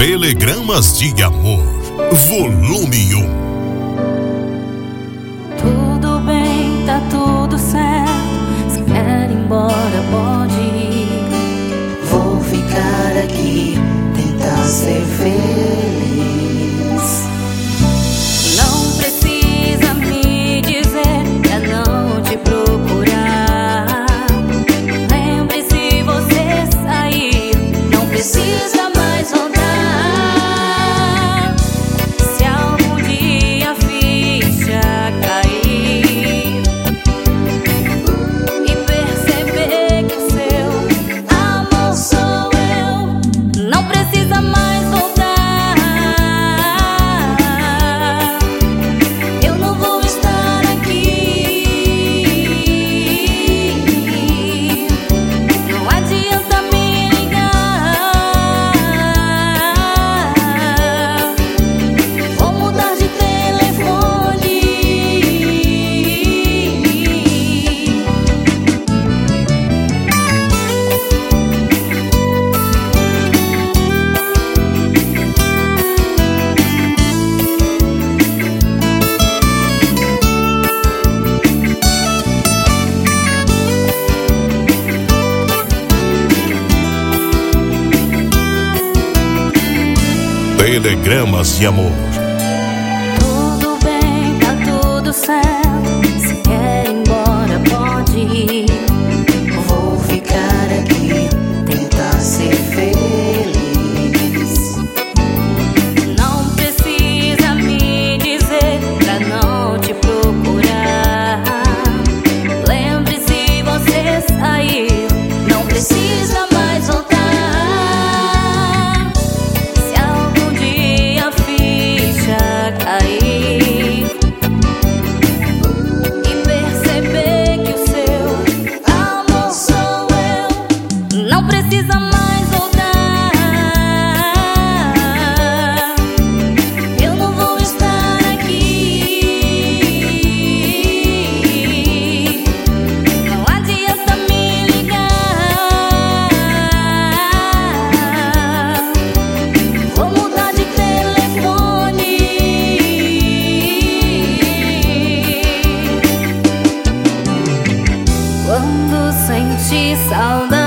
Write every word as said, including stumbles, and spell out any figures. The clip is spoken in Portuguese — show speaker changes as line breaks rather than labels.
Telegramas de Amor, volume um.
Tudo bem, tá tudo certo. Se quer ir embora, pode ir.
Vou ficar aqui, tentar ser feliz.
Não precisa me dizer pra não te procurar. Lembre, se você sair, não precisa mais voltar. Se algum dia a ficha cair e perceber que o seu amor sou eu, não precisa mais voltar. Eu não vou estar aqui. Não adianta me ligar. Vou mudar de telefone.
Telegramas de Amor.
Tudo bem, tá tudo certo. Se quer ir embora, pode ir.
Vou ficar aqui, tentar ser feliz.
Não precisa me dizer pra não te procurar. Lembre, se você sair, não precisa mais voltar. Se algum dia a ficha cair e perceber que o seu amor sou eu, não precisa mais voltar. Eu não vou estar aqui. Não adianta me ligar. Vou mudar de telefone. Quando sentir saudade,